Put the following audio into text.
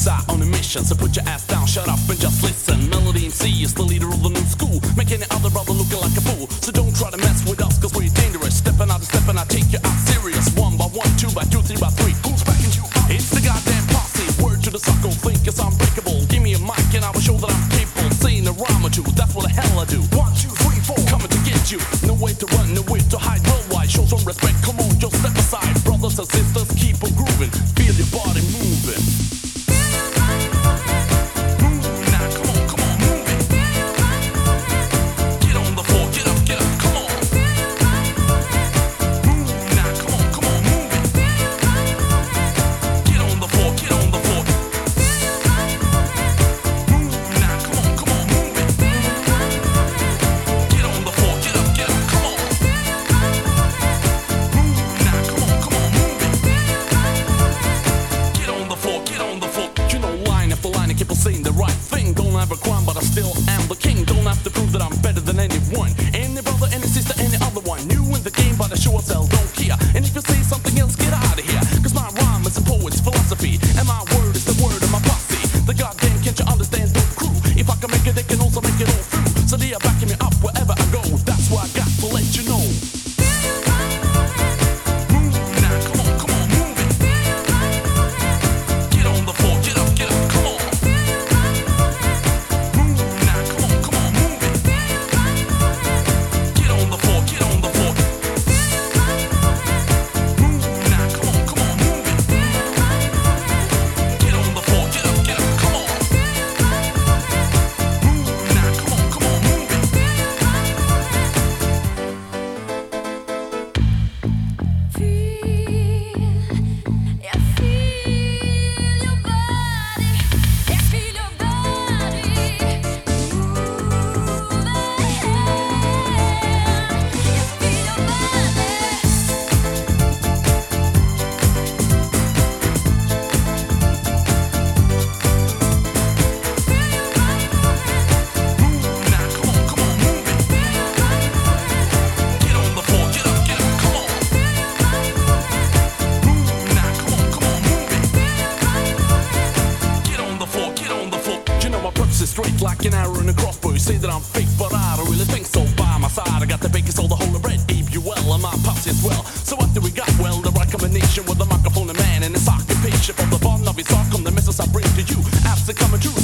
out on a mission, so put your ass down, shut up and just listen. Melody MC is the leader of the new school, make any other brother looking like a fool. So don't try to mess with us, cause we're dangerous. Stepping out, I take you out serious. 1 by 1, 2 by 2, 3 by 3. Who's backing you up? It's the goddamn posse. Word to the sucker, think it's unbreakable. Give me a mic and I will show that I'm capable. Saying a rhyme or two, that's what the hell I do. 1, 2, 3, 4, coming to get you. No way to run, no way to hide. Worldwide, show some respect, come on, just step aside. Brothers and sisters, keep on grooving. Feel your body moving. Saying the right thing, don't have a crime, but I still am the king. Don't have to prove that I'm better than anyone, any brother, any sister, any other one. New in the game, but I sure as hell don't care. And if you say something else, get out of here. Cause my rhyme is a poet's philosophy, and my word is the word of my posse. The goddamn, can't you understand the crew? If I can make it, they can also make it all through. So they are backing me up wherever I go. That's why I got to let you know. Straight like an arrow in a crossbow. You say that I'm fake, but I don't really think so. By my side, I got the bakers, all the whole bread. ABUL and my posse as well. So what do we got? Well, the right combination with the microphone, a man and his occupation. From the bottom of his sock, on the message I bring to you. After coming true.